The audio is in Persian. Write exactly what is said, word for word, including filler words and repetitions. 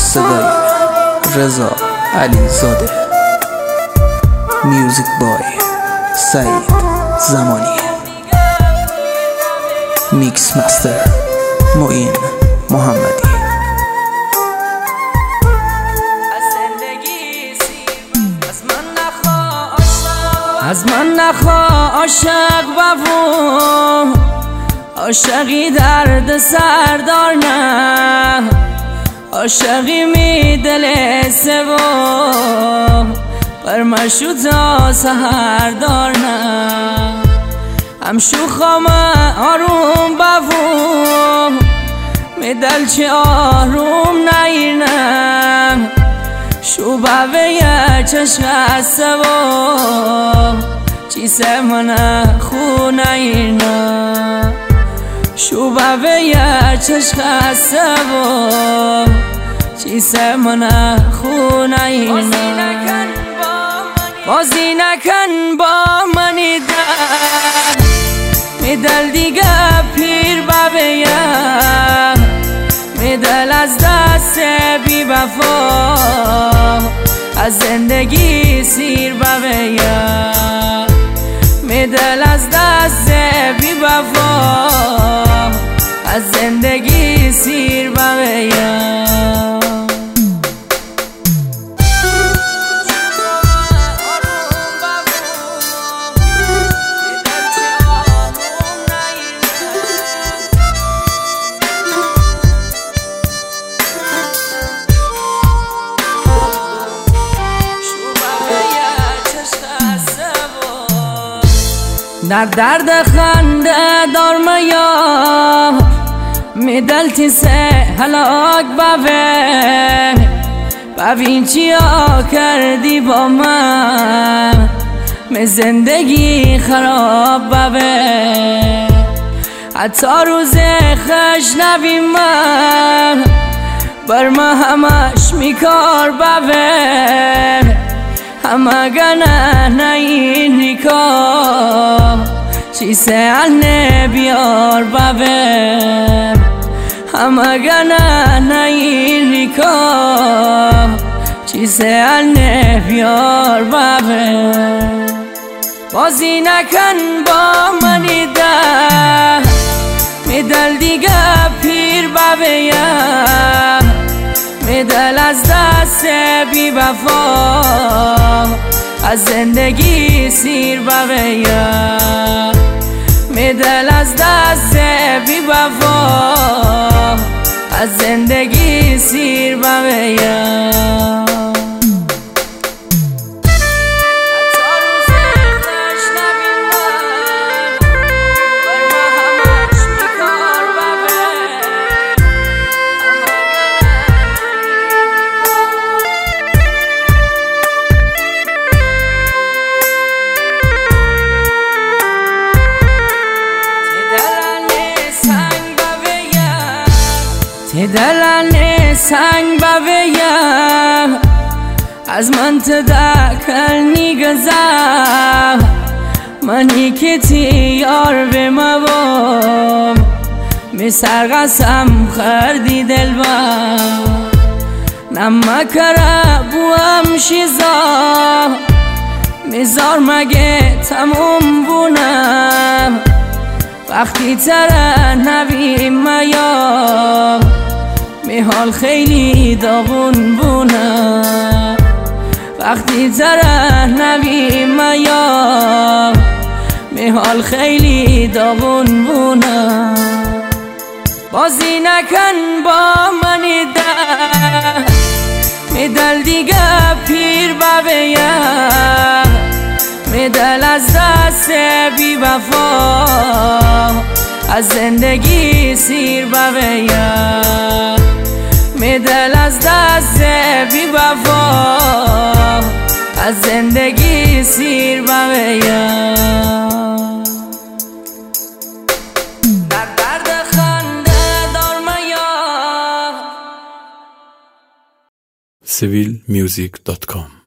صدای رضا علیزاده، میوزیک بای سعید زمانی، میکس مستر معین محمدی. از من نخوا عاشق ببو، عاشقی درد سردار نه، عاشقی می دل سبو برمشو تا سهر دار نه. هم شوخام آروم ببو می دل چه آروم نگیرنم، شو بوه چشق سبو چی سمنه خونه اینا، شو بوه چشق سبو چی سمنه خونه اینا. بازی نکن با منی دل، می دل دیگه پیر بوه می دل از دست بی وفا، از زندگی سیر بویم می دل از دست بی وفا، از زندگی سیر بویم. در درد خنده دار میا می دلتی سه هلاک بوه، ببین چیا کردی با من، می زندگی خراب بوه. حتی روز خش نبی من بر ما همش میکار بوه، همه گنه نین نکا چی سهل بیار بوه، همه گنه نین نکا چی سهل بیار بوه. بازی نکن با منی ده، می دل دیگه پیر بوه می دل از دست بی وفا، از زندگی سیر بویم می دل از دست بی وفا، از زندگی سیر بویم. تی دلن سنگ بویم از من تدکل نیگذم، منی که تی یار به موام می سرقسم خردی دل بام، نمکره بوام شیزا میزار مگه تموم بونم، وقتی تره نبی میا می حال خیلی داغون بونم، وقتی تره نبی میا می حال خیلی داغون بونم. بازی نکن با منی ده، می دل دیگه پیر بویم می دل از دست بی وفا، از زندگی سیر بویم می دل از دست بی وفا، از زندگی سیر بویم. در درد خنده دار میا سیویل میوزیک دات کام